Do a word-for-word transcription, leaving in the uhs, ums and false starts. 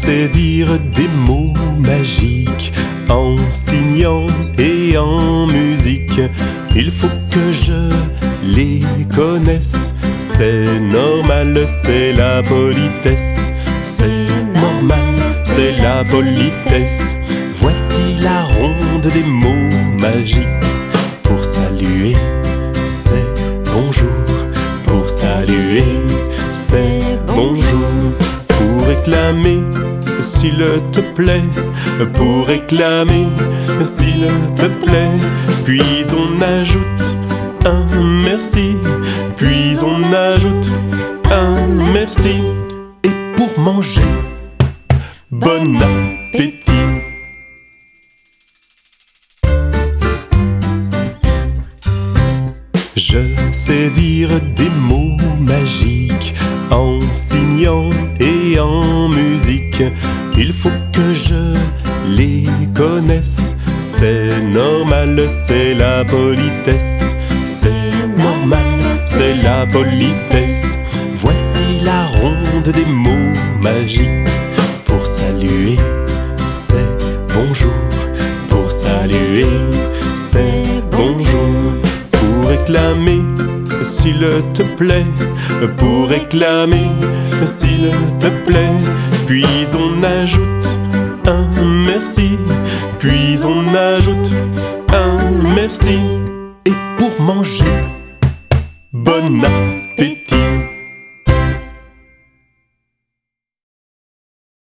sais dire des mots magiques en signant et en musique. Il faut que je les connaisse. C'est normal, c'est la politesse. C'est normal, c'est la politesse. Voici la ronde des mots magiques. Pour saluer, c'est bonjour. Pour saluer, c'est bonjour. Pour réclamer, s'il te plaît. Pour réclamer, s'il te plaît. Puis on ajoute un merci. Puis on ajoute un merci. Et pour manger, bon appétit. Je sais dire des mots magiques en signant et en musique. Il faut que je les connaisse. C'est normal, c'est la politesse. C'est normal, c'est la politesse. Voici la ronde des mots magiques. Pour saluer, c'est bonjour. Pour saluer, c'est bonjour. Pour réclamer, s'il te plaît. Pour réclamer, s'il te plaît. Puis on ajoute un merci. Puis on ajoute un merci. Et pour manger, bon appétit.